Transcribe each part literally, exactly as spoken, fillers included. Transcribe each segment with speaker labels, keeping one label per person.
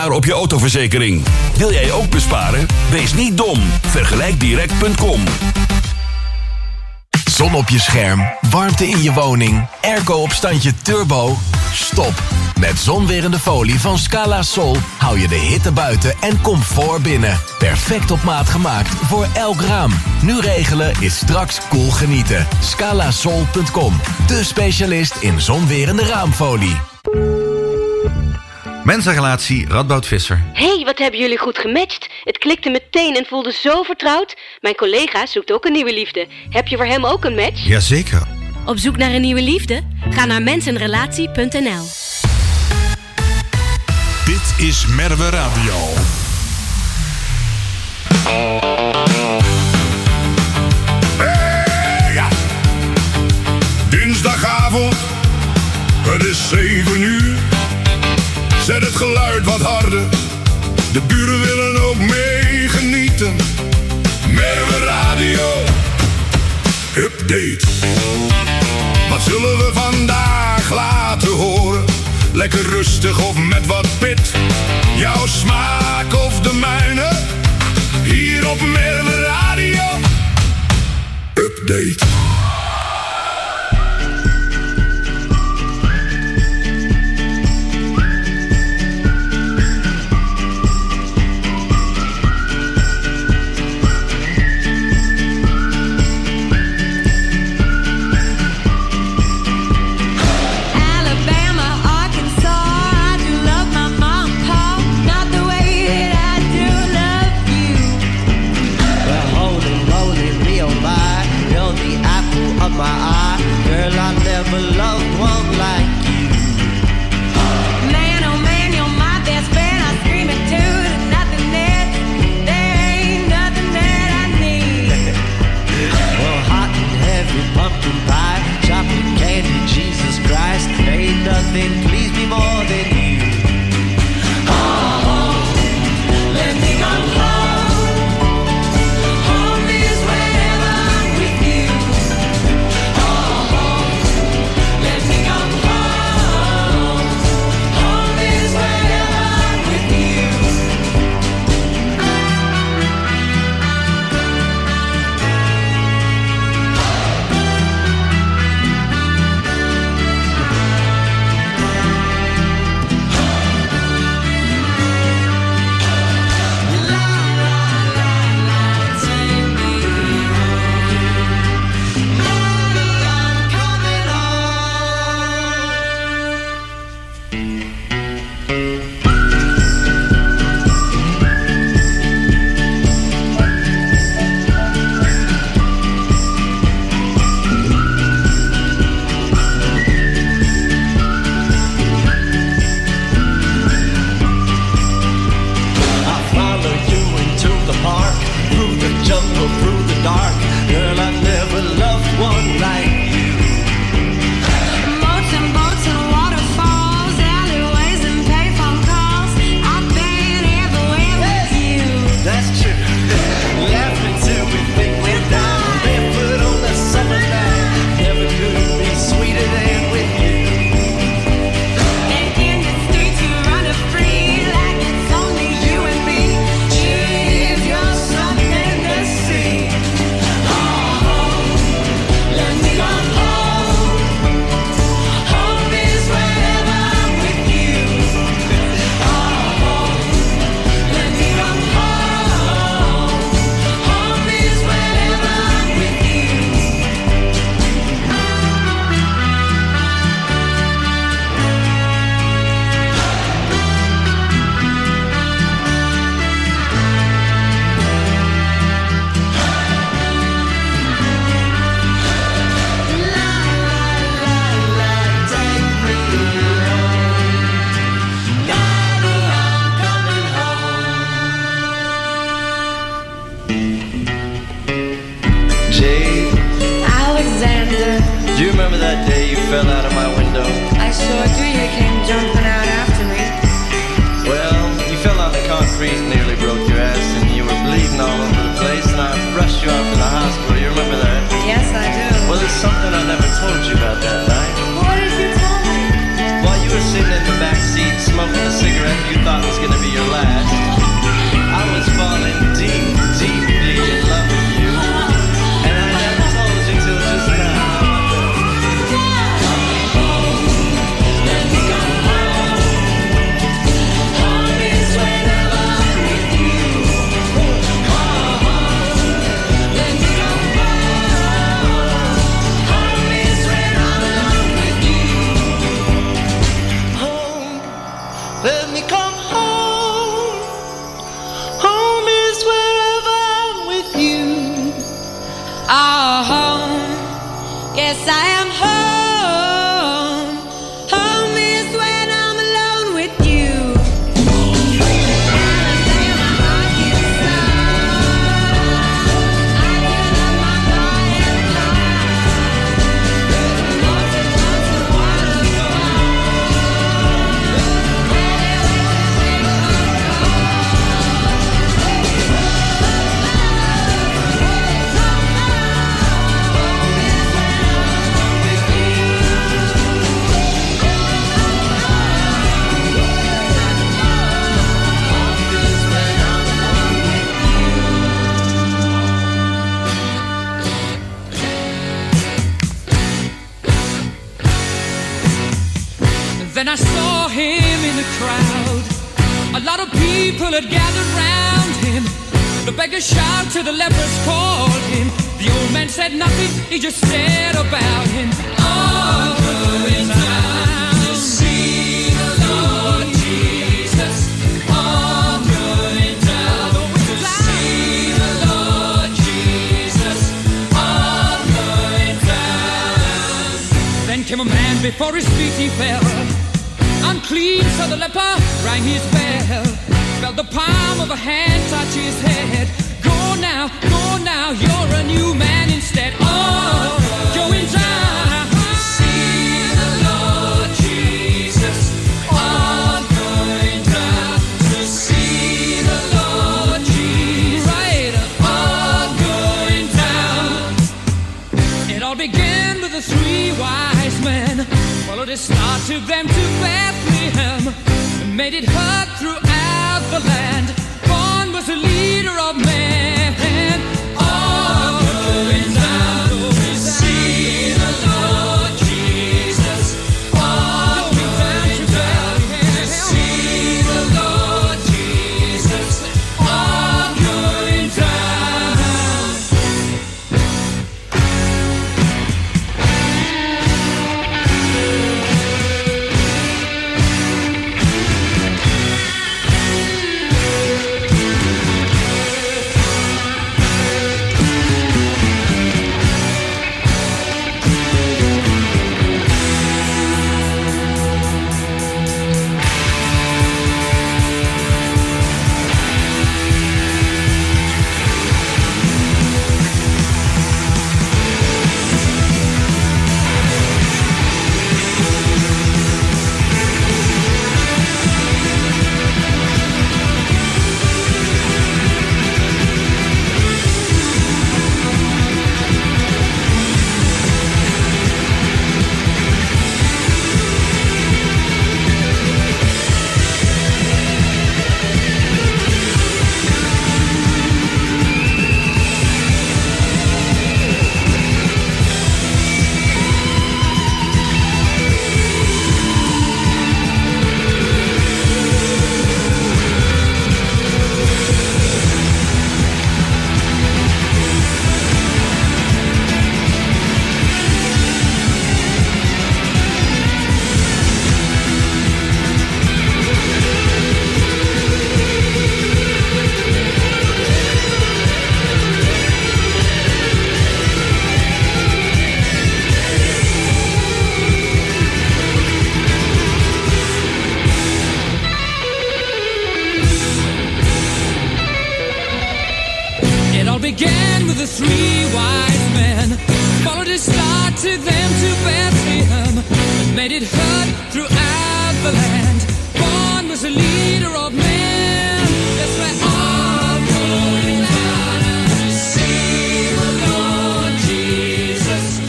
Speaker 1: jaar op je autoverzekering. Wil jij ook besparen? Wees niet dom. vergelijk direct punt com.
Speaker 2: Zon op je scherm, warmte in je woning, airco op standje turbo. Stop. Met zonwerende folie van Scala Sol hou je de hitte buiten en comfort binnen. Perfect op maat gemaakt voor elk raam. Nu regelen is straks cool genieten. scala sol punt com, de specialist in zonwerende raamfolie.
Speaker 3: Mensenrelatie Radboud Visser.
Speaker 4: Hey, wat hebben jullie goed gematcht. Het klikte meteen en voelde zo vertrouwd. Mijn collega zoekt ook een nieuwe liefde. Heb je voor hem ook een match?
Speaker 3: Jazeker.
Speaker 4: Op zoek naar een nieuwe liefde? Ga naar mensenrelatie punt n l.
Speaker 5: Dit is Merwe Radio. Hey, ja. Dinsdagavond, het is zeven uur. Zet het geluid wat harder. De buren willen ook meegenieten. Merwe Radio. Update. Wat zullen we vandaag laten horen? Lekker rustig of met wat pit? Jouw smaak of de mijne? Hier op Merwe Radio. Update.
Speaker 6: My eye, girl, I never loved one like you. Man, oh man, you're my best friend. I scream it too. There's nothing that, there ain't nothing that I need. Well, hot and heavy pumpkin pie, chocolate candy, Jesus Christ, ain't nothing please me more than you. Oh, oh, let me go home.
Speaker 7: Sitting in the back seat, smoking a cigarette you thought was gonna be your I saw him in the crowd, a lot of people had gathered round him. The beggar shouted to the lepers, called him. The old man said nothing, he just stared about him. All going down to see the Lord Jesus. All going down to see the Lord Jesus. All going down. Then came a man, before his feet he fell. Unclean, so the leper rang his bell. Felt the palm of a hand touch his head. Go now, go now, you're a new man instead. Oh, going down to see the Lord Jesus. Oh, going down to see the Lord Jesus. Right, oh, going down. It all began with the three wise men. Followed his star, took them to Bethlehem. Made it heard throughout the land. Born was the leader of men. All going down to see the Lord Jesus. All going down to see the Lord Jesus. All going down. Began with the three wise men. Followed his star, took them to Bethlehem. Made it heard throughout the land. Born was the leader of men. That's why all going down to see the Lord Jesus.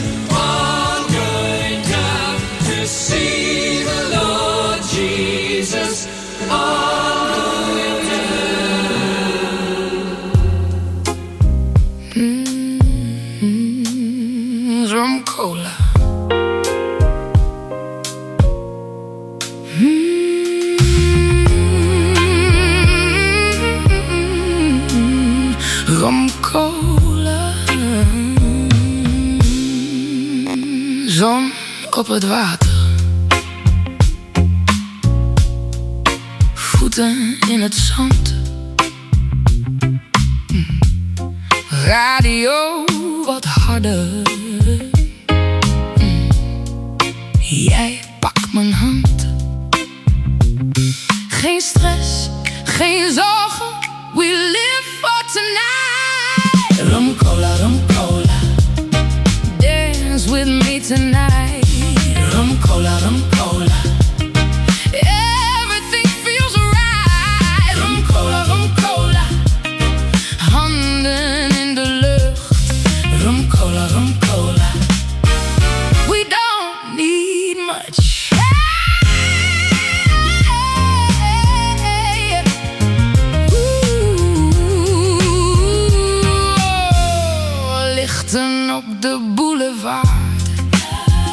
Speaker 7: All going down to see the Lord Jesus. All going down.
Speaker 8: Rum cola. Mm, rum cola. Zon op het water. Voeten in het zand. Radio wat harder. Jij pakt mijn hand. Geen stress, geen zorgen. We live for tonight. Rum cola, rum cola. Dance with me tonight. Rum cola, rum cola. Everything feels right. Rum cola, rum cola. Handen in de lucht. Rum cola, rum cola. We don't need much. Ooh, lichten op de boulevard.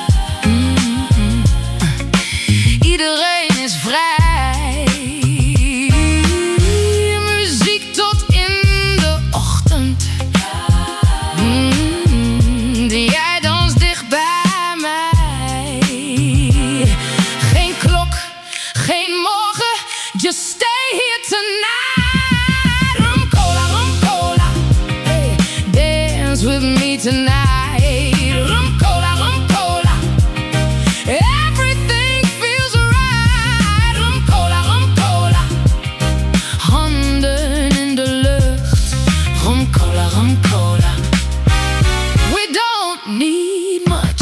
Speaker 8: tonight. Rum cola, rum cola. Hey, dance with me tonight. Rum cola, rum cola. Everything feels right. Rum cola, rum cola. Handen in de lucht. Rum cola, rum cola. We don't need much.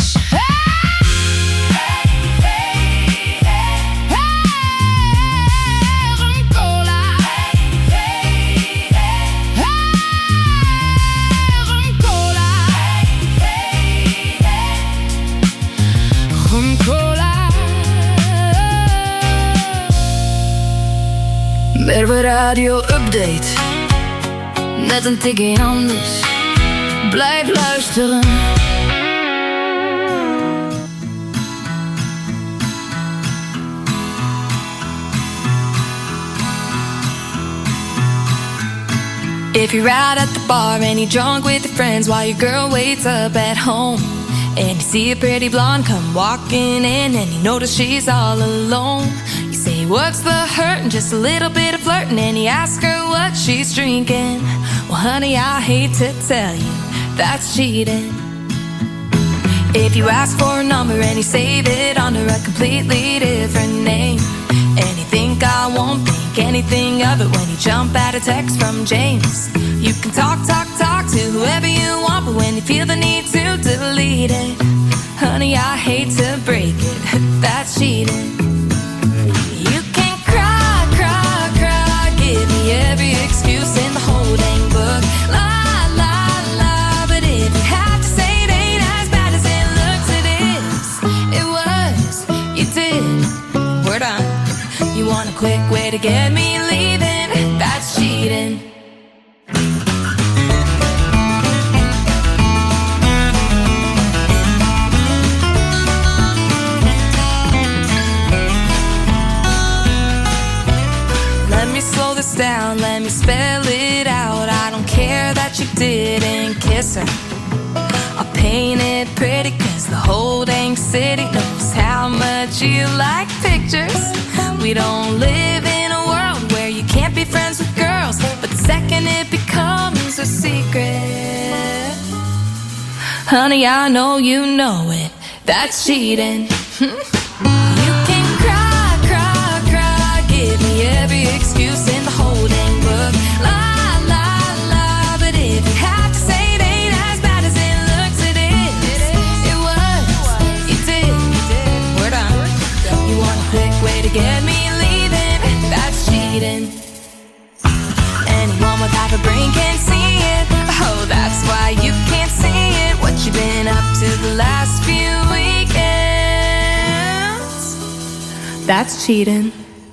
Speaker 9: Merwe Radio Update. Net een tikje anders. Blijf luisteren.
Speaker 10: If you're out at the bar and you're drunk with your friends while your girl waits up at home, and you see a pretty blonde come walking in and you notice she's all alone, you say, what's the hurt? And just a little bit of flirting, and you ask her what she's drinking. Well, honey, I hate to tell you, that's cheating. If you ask for a number and you save it under a completely different name, and you think I won't think anything of it when you jump at a text from James. You can talk, talk, talk to whoever you want, but when you feel the need to delete it, honey, I hate to break it, that's cheating. You can cry, cry, cry, give me every excuse in the whole dang book. La, la, la, but if you have to say it ain't as bad as it looks, it is. It was, you did, word on. You want a quick way to get me leaving, that's cheating. Let me slow this down, let me spell it out. I don't care that you didn't kiss her. I'll paint it pretty cause the whole dang city knows how much you like pictures. We don't live in a world where you can't be friends with girls, but the second it becomes a secret, honey, I know you know it, that's cheating. You can cry, cry, cry, give me every excuse in the whole dang book. La, la, la, but if you have to say it ain't as bad as it looks, it is. It was, you did, word on. You want a quick way to get me leaving, that's cheating. Anyone without a brain can't see it. Oh, that's why you can't see it. What you been up to the last few weekends, that's cheating.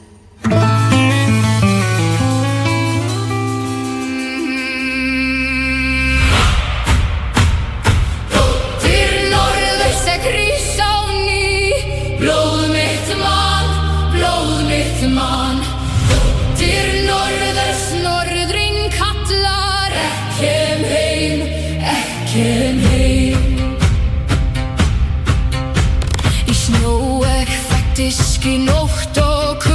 Speaker 8: Blod mitt man, blod mitt man. Til norðurs norðrin kallar. Ekkem heim, ekkem heim. Í snjó ek faktisk í nótt og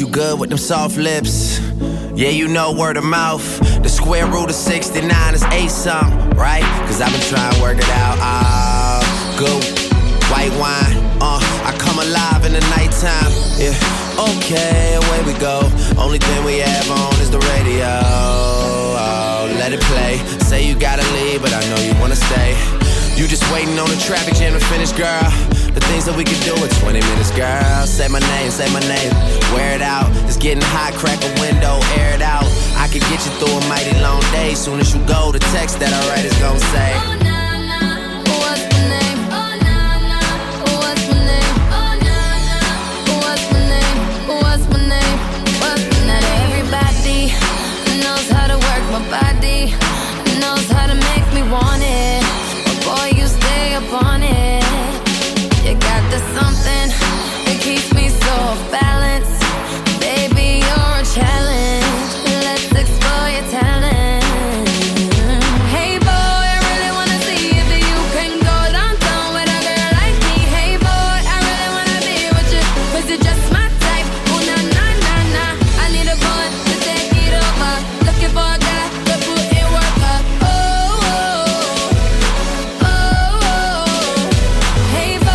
Speaker 11: good with them soft lips. Yeah, you know word of mouth. The square root of sixty-nine is eight something, right? Cause I've been trying to work it out. Ah, good white wine. Uh, I come alive in the nighttime. Yeah, okay, away we go. Only thing we have on is the radio. Oh, let it play. Say you gotta leave, but I know you wanna stay. You just waiting on the traffic jam to finish, girl. The things that we could do in twenty minutes, girl. Say my name, say my name, wear it out. It's getting hot, crack a window, air it out. I could get you through a mighty long day. Soon as you go, the text that I write is gonna say, oh, nah, nah, what's my name? Oh, nah, nah, what's my name? Oh, nah, nah, what's my name? What's my name? What's my name? Everybody knows how to work my body, knows how to make me want it. But boy, you stay up on it. You got the something that keeps me so off balance. Baby, you're a challenge. Let's explore your talent. Hey boy, I really wanna see if you can go downtown with a girl like me. Hey boy, I really wanna be with you, cause you're just my type. Oh na na na na, I need a boy to take it over. Looking for a guy to put in work up. Oh, oh, oh, oh. Hey boy,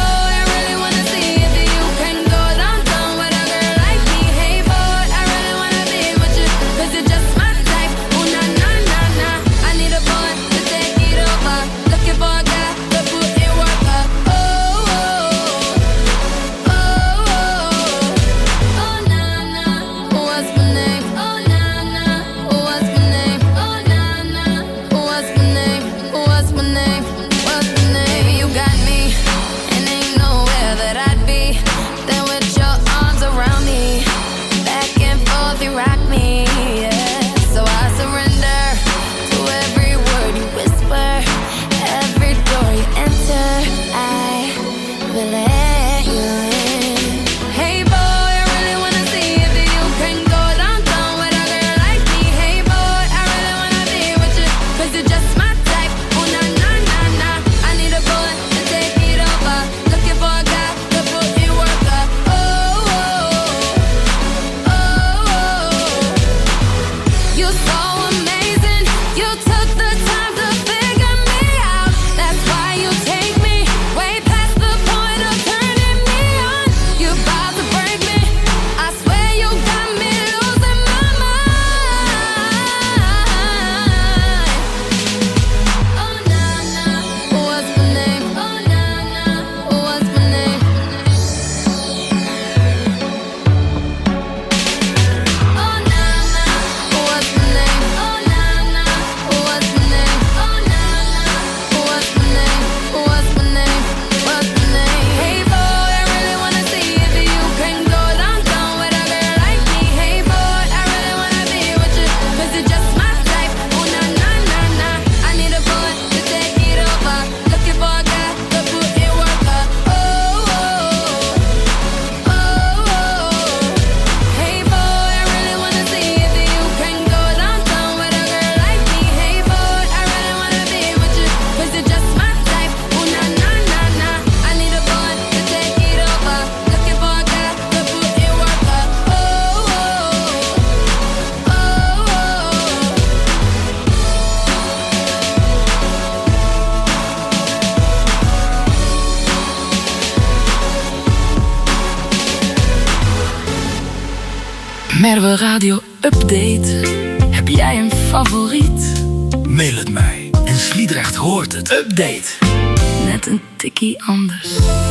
Speaker 8: Merwe Radio Update. Heb jij een favoriet?
Speaker 1: Mail het mij en Sliedrecht hoort het. Update.
Speaker 8: Net een tikkie anders.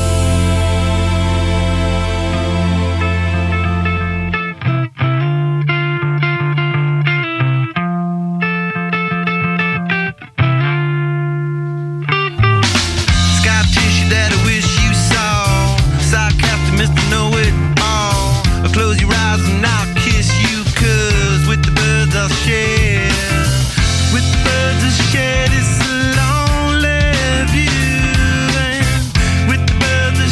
Speaker 12: Close your eyes and I'll kiss you, cause with the birds I'll share. With the birds I'll share this lonely view. And with the birds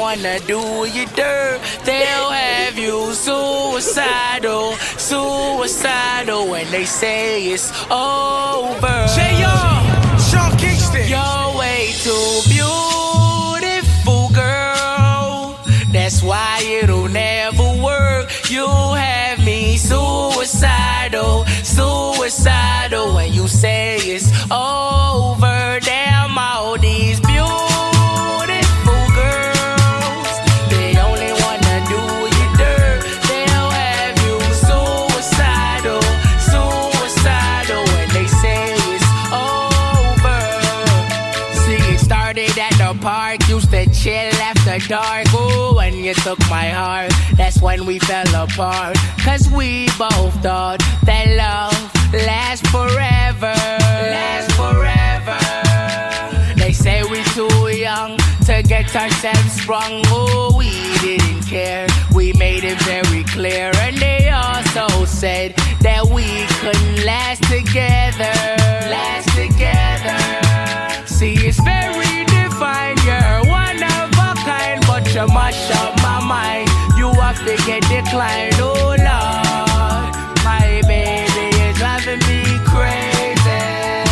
Speaker 13: wanna do you dirt. They'll have you suicidal, suicidal when they say it's over.
Speaker 14: J R, Sean Kingston.
Speaker 13: You're way too beautiful, girl. That's why it'll never work. You have me suicidal, suicidal when you say it's over. Damn, all these beautiful girls, they only wanna do you dirt. They'll have you suicidal, suicidal when they say it's over. See, it started at the park, used to chill after dark. Ooh, when you took my heart, that's when we fell apart. Cause we both thought that love lasts forever, lasts forever. They say we too young to get ourselves sprung. Oh, we didn't care, we made it very clear. And they also said that we couldn't last together, last together. See, it's very divine, you're one of a kind, but you mash up my mind. You have to get declined, oh Lord. My baby is driving me crazy.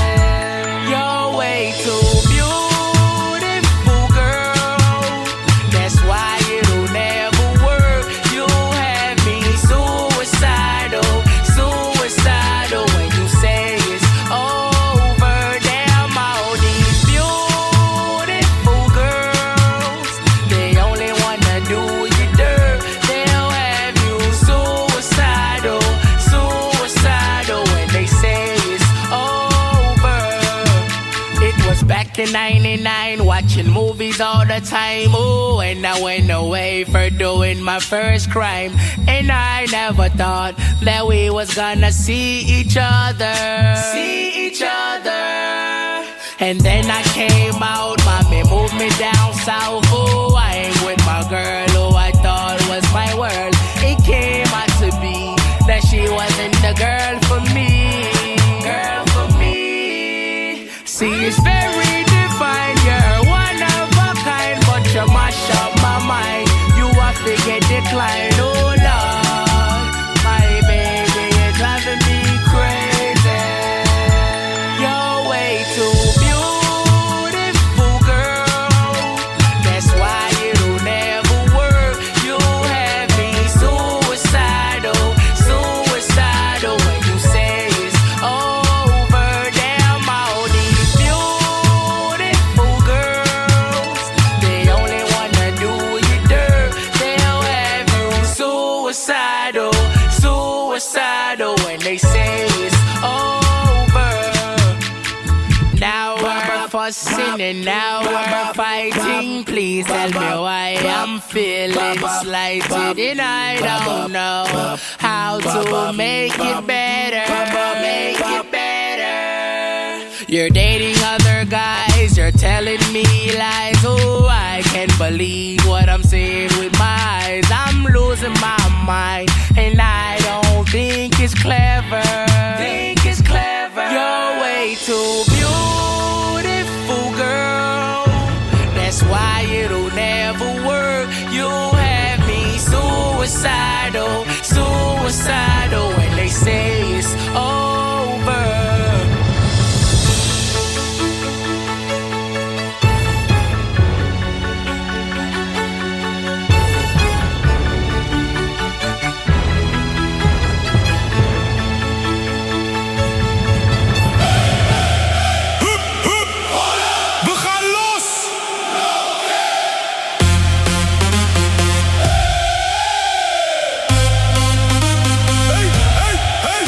Speaker 13: You're way too beautiful, girl. That's why it'll never work. You have me suicidal, suicidal when you say it's over. Damn, all these beautiful girls, they only wanna do you dirt. They'll have you suicidal, suicidal when they say it's over. It was back in ninety-nine, watching movies all the time. Ooh, and I went away for doing my first crime. And I never thought that we was gonna see each other, see each other. And then I came out, mommy moved me down south. Oh, I ain't with my girl who I thought was my world. It came out to be that she wasn't the girl for me, girl for me. See, it's very divine, you're one of a kind, but you mash up my mind. You have to get declined, oh Lord. My baby is driving me crazy. You're way too beautiful, girl. That's why it'll never work. You have me suicidal, suicidal when you say it's over. Damn, all these beautiful girls, they only wanna do you dirt. They'll have you suicidal, suicidal when they say it's over. Now we're fussing and now we're fighting. Please tell me why I'm feeling slighted, and I don't know how to make it better, make it better. You're dating other guys, you're telling me lies. Oh, I can't believe what I'm seeing with my eyes. I'm losing my mind, and I don't think it's clever. Think it's clever. You're way too beautiful, girl. That's why it'll never work. You have me suicidal, suicidal when they say it's over.
Speaker 5: We gaan los! Hey, hey, hey!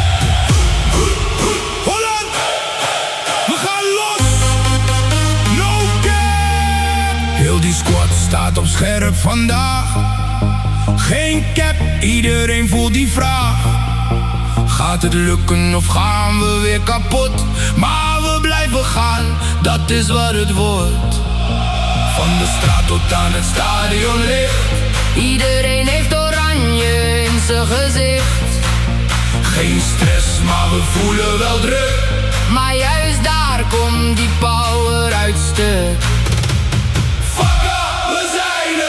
Speaker 5: Holland! We gaan los! No cap! Heel die squad staat op scherp vandaag. Geen cap, iedereen voelt die vraag. Gaat het lukken of gaan we weer kapot? Maar we blijven gaan, dat is wat het wordt. Van de straat tot aan het stadion ligt.
Speaker 9: Iedereen heeft oranje in zijn gezicht.
Speaker 5: Geen stress, maar we voelen wel druk.
Speaker 9: Maar juist daar komt die power uit stuk.
Speaker 5: Fuck up, we zijn er!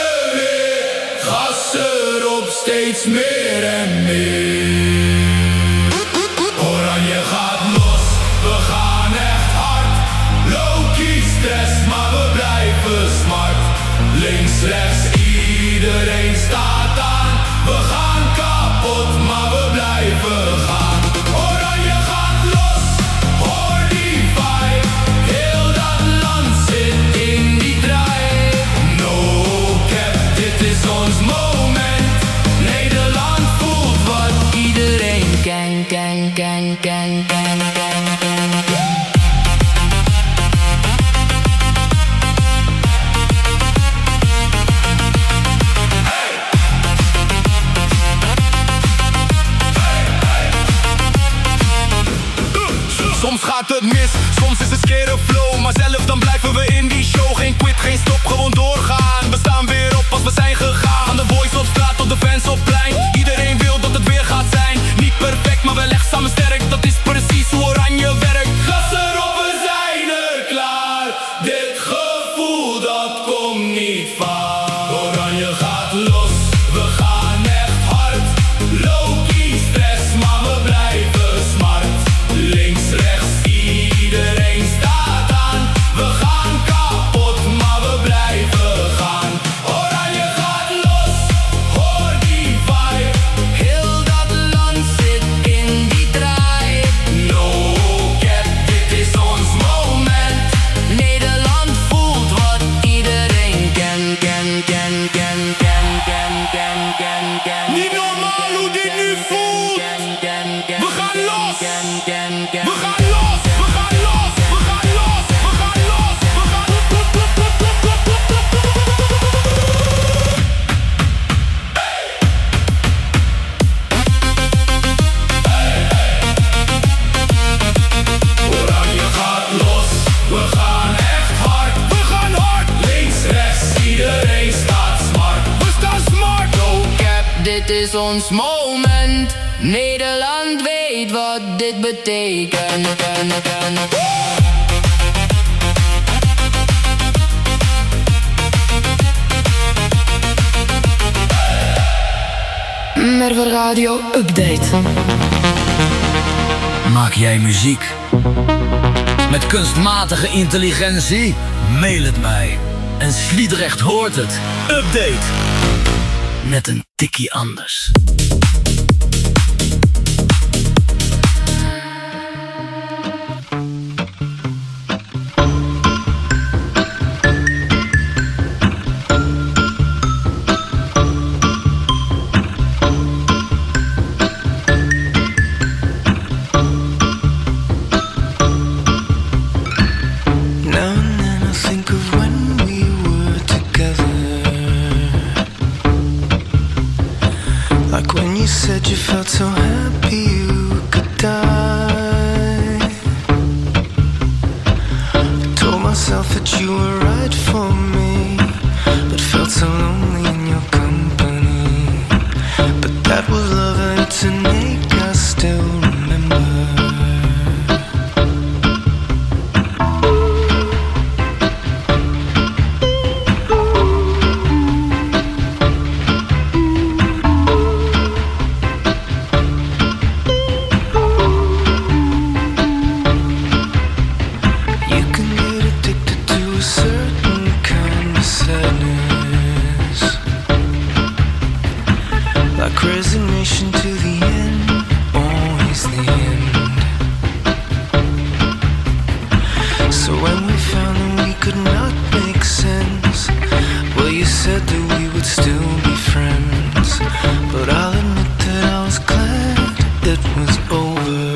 Speaker 9: het is ons moment. Nederland weet wat dit betekent.
Speaker 8: Merve Radio Update.
Speaker 15: Maak jij muziek met kunstmatige intelligentie? Mail het mij en Sliedrecht hoort het. Update. Net een tikkie anders.
Speaker 16: You felt so happy you could die. I told myself that you were right for me, but felt so lonely in your company. But that was love and it's an ache I still remember. Resignation to the end, always the end. So when we found that we could not make sense, well, you said that we would still be friends. But I'll admit that I was glad it was over.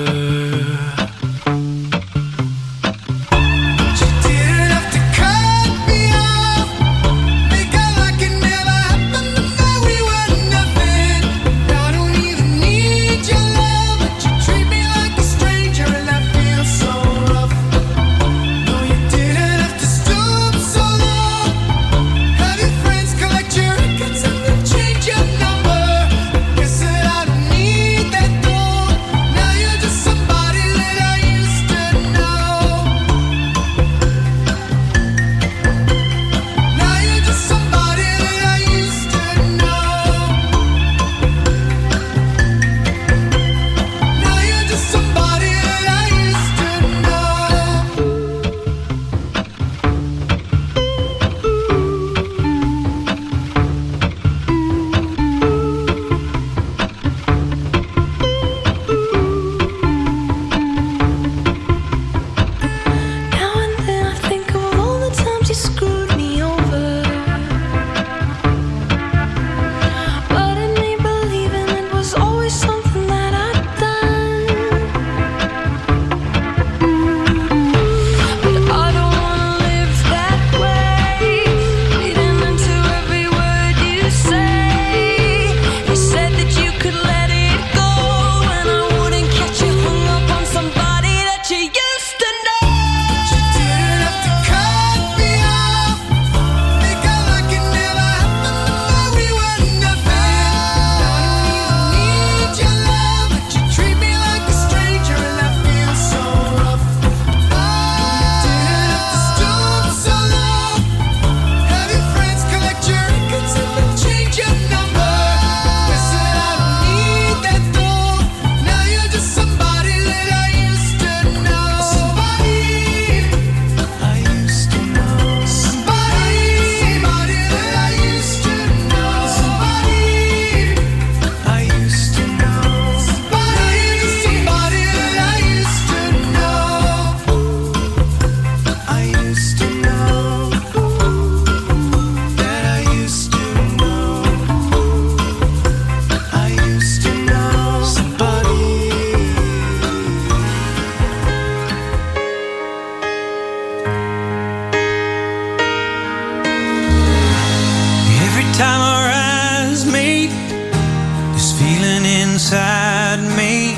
Speaker 17: inside me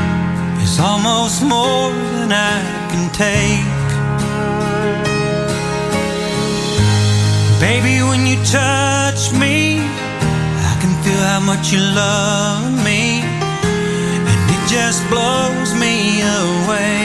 Speaker 17: is almost more than I can take. Baby, when you touch me, I can feel how much you love me, and it just blows me away.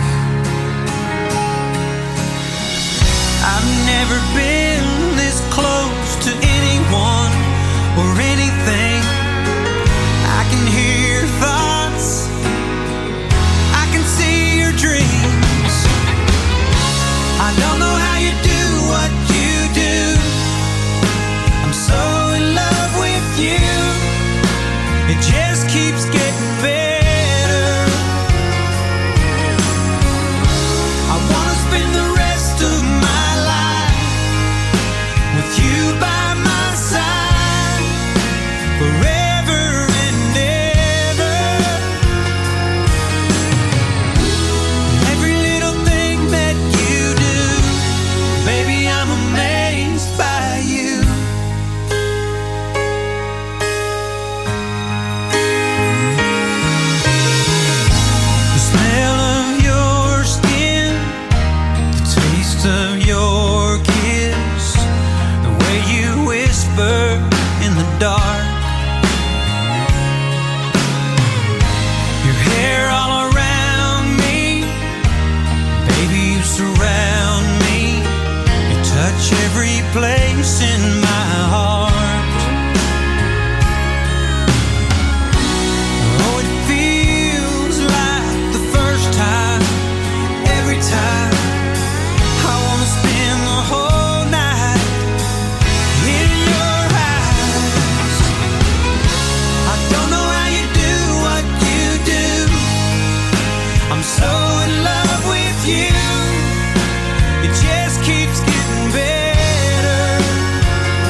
Speaker 17: I've never been this close to anyone or anything. I can hear your thoughts, I can see your dreams. I don't know how you do what you do. I'm so in love with you. It just keeps getting better. I wanna spend the rest of my life with you by my side forever and ever. Every little thing that you do, baby, I'm amazed by you. The smell of your skin, the taste of your kiss, the way you whisper in the dark, your hair all around me, baby, you surround me, you touch every place in my heart. Oh, it feels like the first time, every time. I wanna spend the whole night in your eyes. I don't know how you do what you do. I'm so in love with you. It just keeps getting better.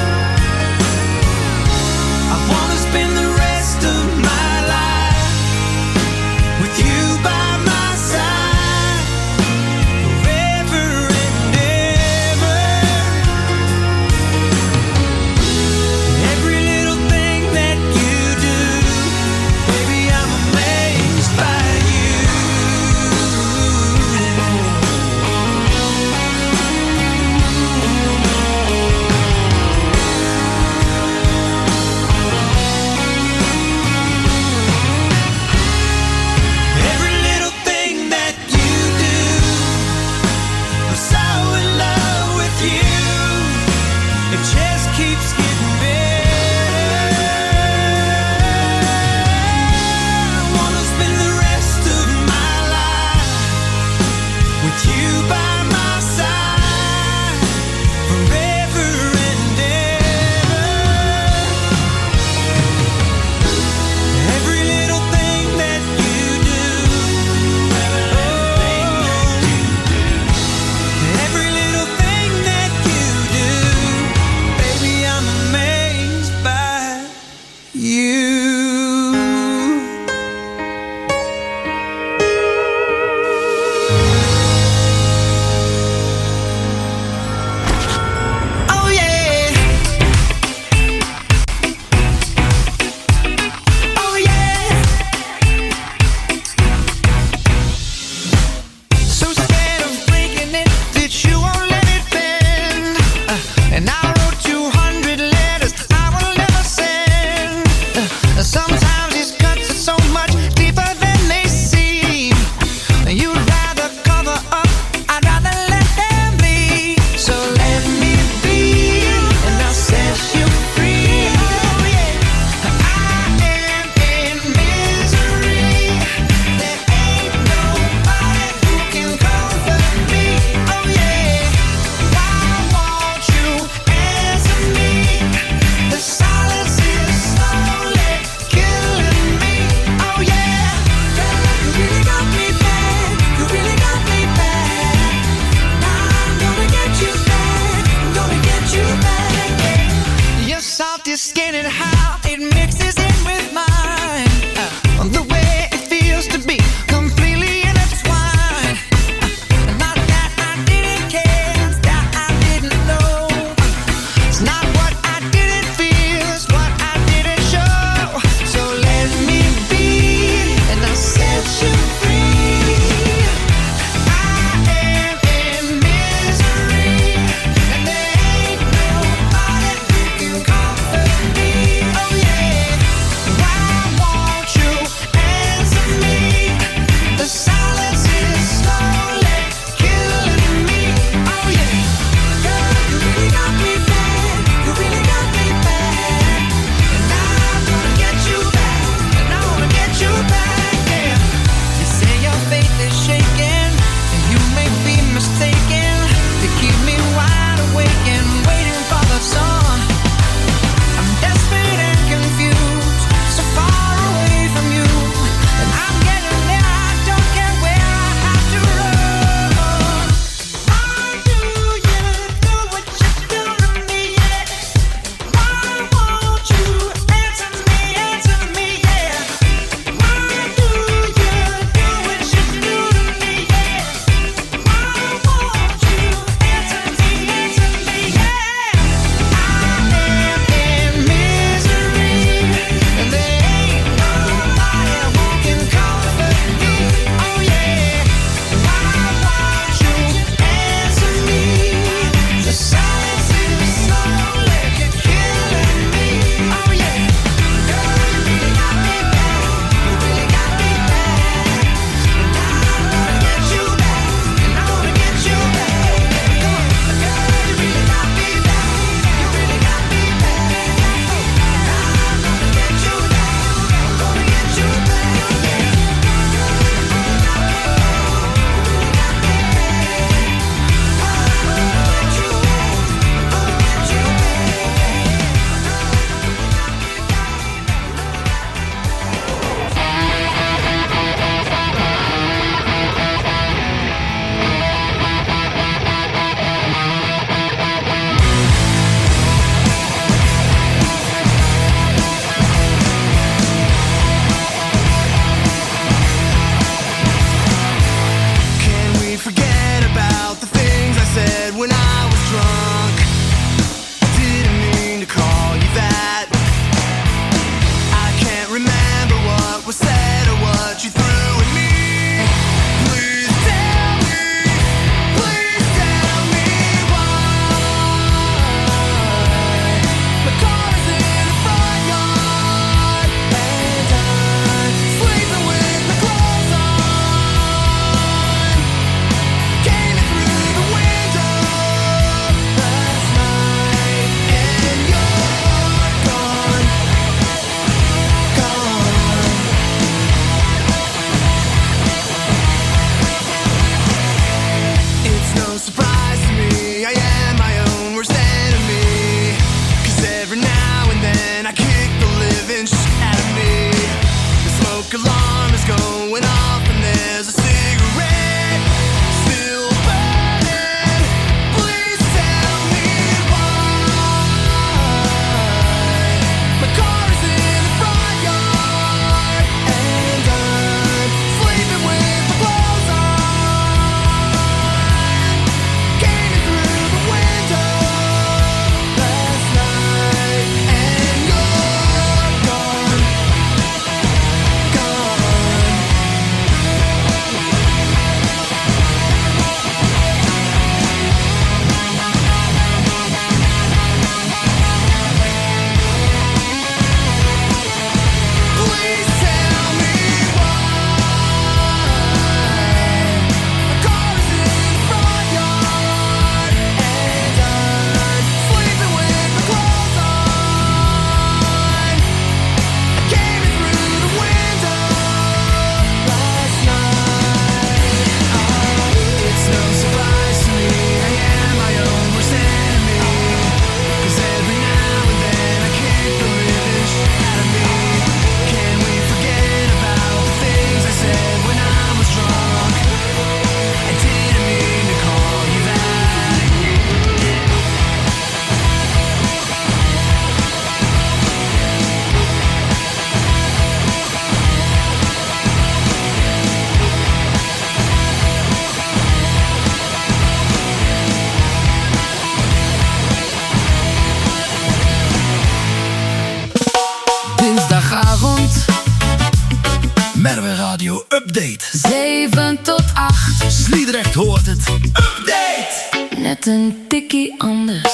Speaker 15: Update.
Speaker 8: zeven tot acht.
Speaker 15: Sliedrecht hoort het. Update.
Speaker 8: Net een tikkie anders.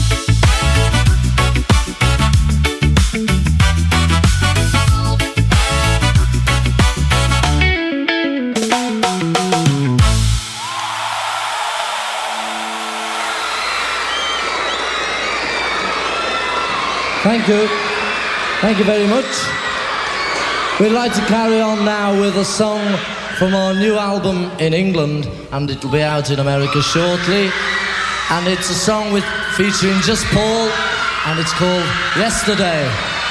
Speaker 18: Thank you. Thank you very much. We'd like to carry on now with a song from our new album in England, and it'll be out in America shortly. And it's a song with featuring just Paul, and it's called Yesterday.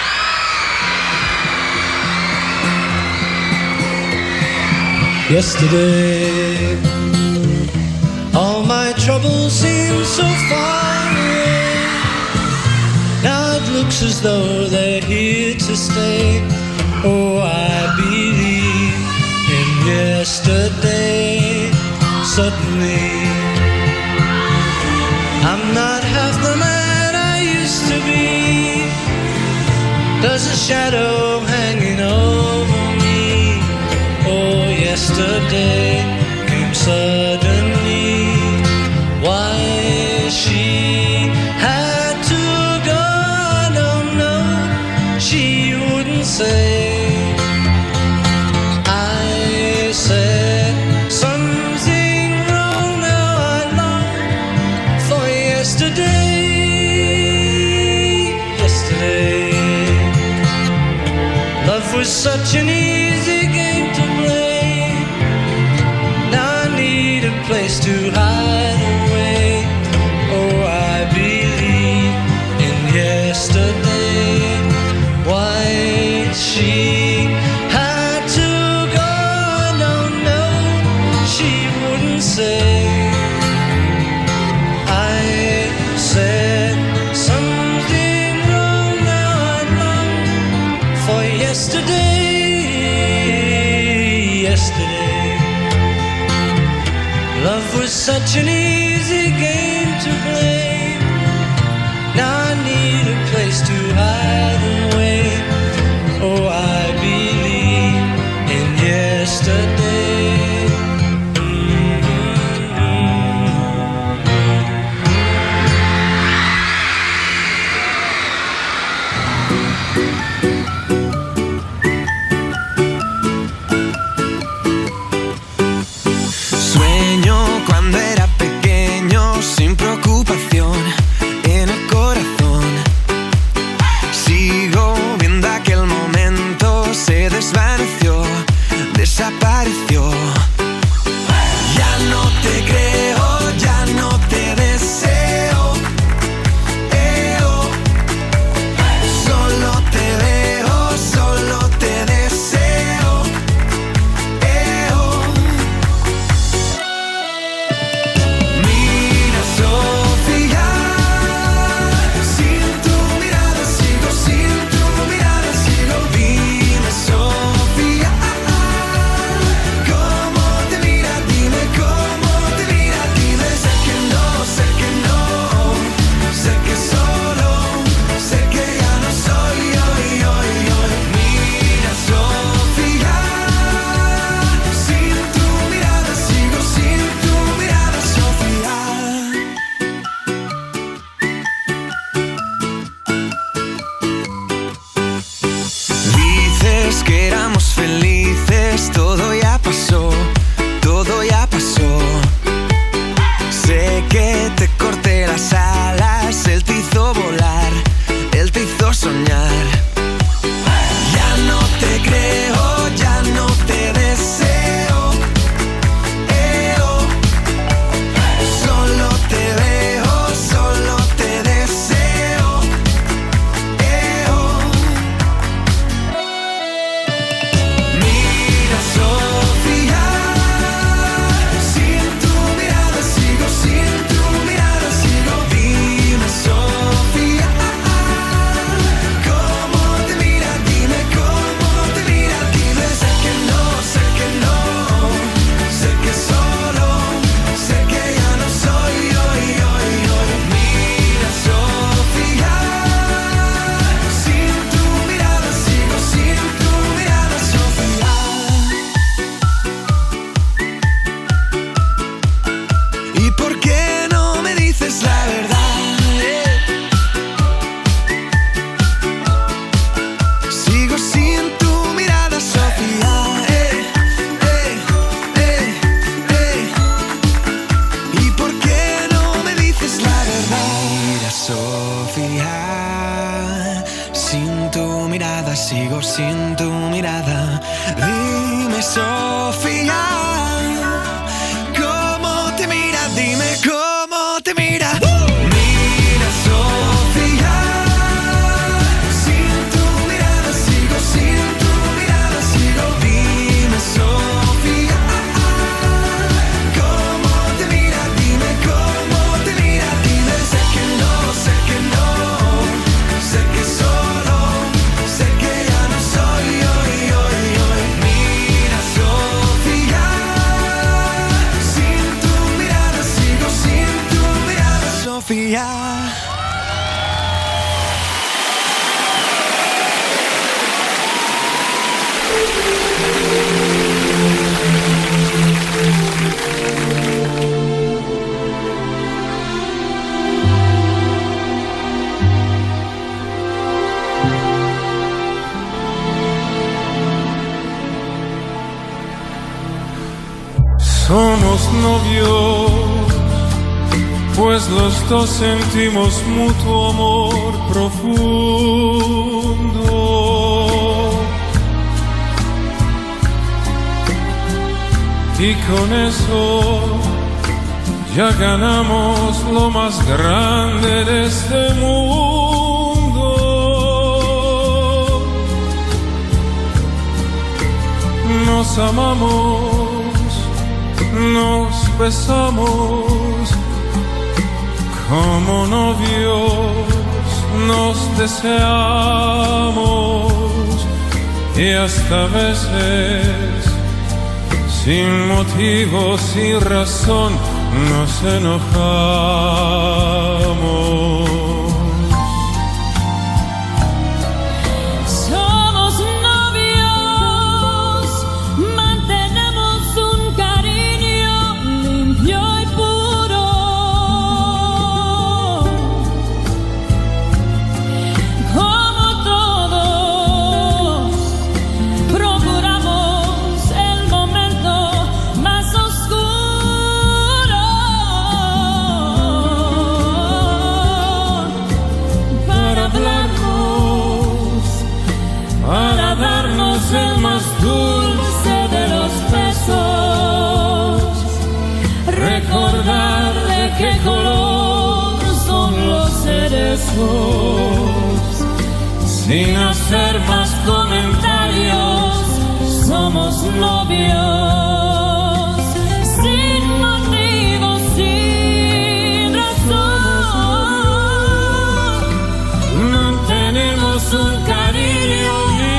Speaker 19: Yesterday, all my troubles seem so far away. Now it looks as though they're here to stay. Oh, I believe in yesterday. Suddenly, I'm not half the man I used to be. There's a shadow hanging over me. Oh, yesterday came suddenly. Why she had to go, I don't know. She wouldn't say. I said something wrong. Now I long for yesterday. Yesterday, love was such an easy game to play. Now I need a place to hide away. Oh, I believe in yesterday. Why she had to go, I don't know. She wouldn't say. I said something wrong. Now I long for yesterday. Yesterday, love was such an easy game to play. Now I need a place to hide away. Oh, I believe in yesterday.
Speaker 20: Sueño cuando era pequeño
Speaker 16: sigo sin tu mirada. Dime, Sofía, ¿cómo te mira? Dime cómo te mira. Mira, Sofía, sin tu mirada sigo, sin tu mirada sigo. Dime, Sofía, ¿cómo te mira? Dime cómo te mira. Dime, sé que no, sé que no, sé que solo, sé que ya no soy hoy, hoy, hoy. Mira, Sofía, sin tu mirada sigo, sin tu mirada, Sofía.
Speaker 20: Somos novios, pues los dos sentimos mutuo amor profundo. Y con eso ya ganamos lo más grande de este mundo. Nos amamos, nos besamos como novios, nos deseamos y hasta veces sin motivo, sin razón nos enojamos. El más dulce de los besos, recordar de qué color son los cerezos, sin hacer más comentarios, somos novios, sin motivo, sin razón, mantenemos un cariño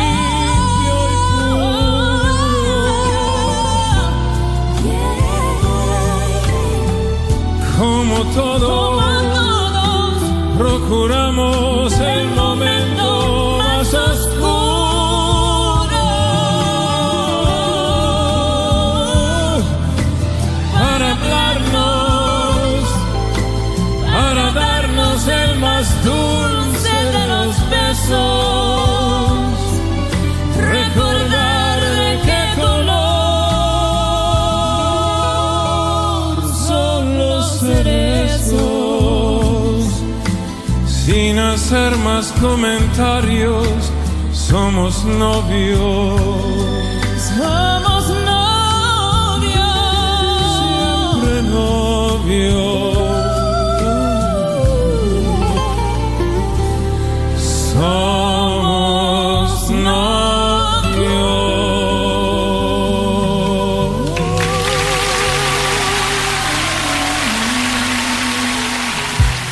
Speaker 20: como todos, procuramos el momento más oscuro para hablarnos, para darnos el más dulce de los besos, recordar de qué color son los cerezos, sin hacer más comentarios, somos novios.